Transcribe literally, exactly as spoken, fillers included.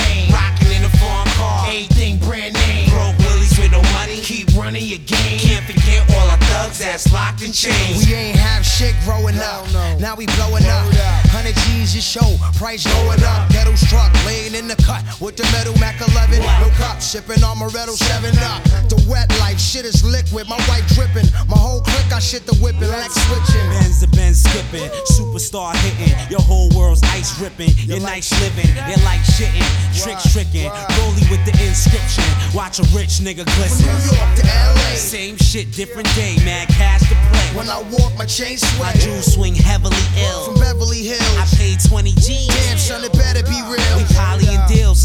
chain. Rockin' in a foreign car, everything brand name. Broke willies with no money, keep running your game. Can't forget all our thugs that's locked in chains. We ain't have shit growing up, now we blowing up. Hundred G's your show, price going up. Ghetto struck, laying in the cut with the metal Mac eleven. No cup, sipping Amaretto seven up. The wet life, shit is liquid. My wife dripping, my whole clique I shit the whipping like switching. Benz to Benz skipping, superstar hitting. Your whole world's ice ripping. Your nice living, you're like shitting. Tricks tricking, goalie with the inscription. Watch a rich nigga glisten. From New York to L A, same shit, different day. Mad cash to play. when I walk my chain My sway. jewels swing heavily ill. From Beverly Hills, I paid twenty G's. damn son, it better be real. We poly and deals.